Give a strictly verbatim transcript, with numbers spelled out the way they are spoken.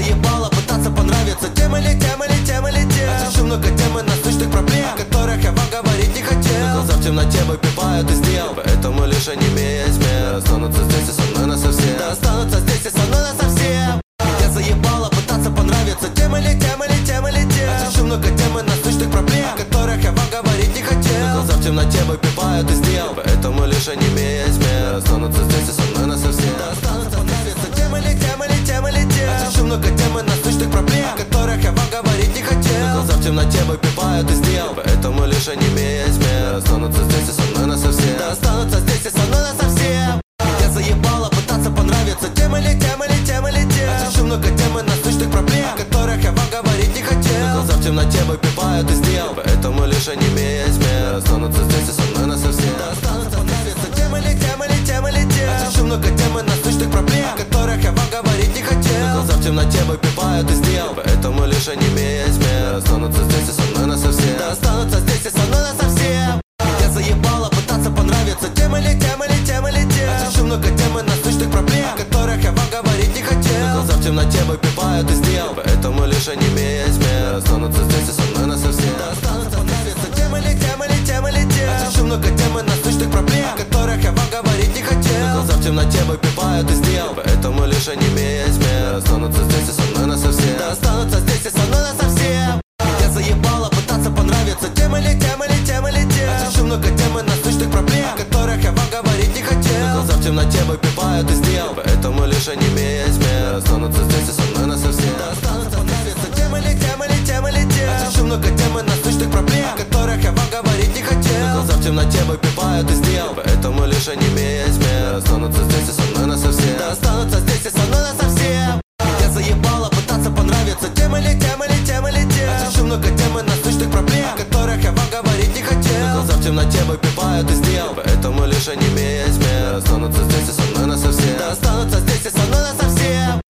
заебало пытаться понравиться тем или тем или тем или тем. А слишком много тем и насущных проблем, о которых я вам говорить не хотел. Глаза в темноте выпивают из дел, поэтому лишь они имея измен останутся здесь и со мной насовсем. Да останутся здесь и со мной насовсем. Я заебало пытаться понравиться тем или тем или тем или тем. А слишком много тем и насущных проблем, о которых я вам говорить не хотел. Глаза в темноте выпивают из дел, поэтому лишь они имея измен останутся здесь и со мной насовсем. Да останутся понравиться тем или тем или тем или тем. А слишком много тем и насущных проблем, о которых я вам говорить не хотел. Глаза в темноте выпивают из дел, поэтому лишь они имея измен останутся здесь и со мной насовсем. Да останутся здесь и со мной насовсем. Я заебало пытаться понравиться тем или тем или тем или тем. А слишком много тем и насущных проблем, о которых я вам говорить не хотел. Глаза в темноте выпивают из дел, поэтому лишь они имея измен останутся здесь и со мной насовсем. Да останутся понравиться тем или тем или тем или тем. А слишком много тем и насущных проблем, о которых я вам говорить не хотел. Глаза в темноте выпивают из дел, поэтому лишь они имея измен останутся здесь и со мной насовсем. Да останутся здесь и со мной насовсем. Я заебало пытаться понравиться тем или тем или тем или тем. А слишком много тем и насущных проблем, о которых я вам говорить не хотел. Глаза в темноте выпивают из дел, поэтому лишь они имея измен останутся здесь и со мной насовсем. Да останутся понравиться тем или тем или тем или тем. А слишком много тем и насущных проблем, о которых я вам говорить не хотел. Глаза в темноте выпивают из дел, поэтому лишь они имея измен останутся здесь и со мной насовсем. Да останутся здесь и со мной насовсем. Я заебало пытаться понравиться тем или тем или тем или тем. А слишком много тем и насущных проблем, о которых я вам говорить не хотел. Глаза в темноте выпивают из дел, поэтому лишь они имея измен останутся здесь и со мной насовсем. Да останутся понравиться тем или тем или тем или тем. А слишком много тем и насущных проблем, о которых я вам говорить не хотел. Глаза в темноте выпивают из дел, поэтому лишь они имея измен останутся здесь и со мной насовсем. Да останутся здесь и со мной насовсем. Я заебало пытаться понравиться тем или тем или тем или тем. А слишком много тем и насущных проблем, о которых я вам говорить не хотел. Глаза в темноте выпивают из дел, поэтому лишь они имея измен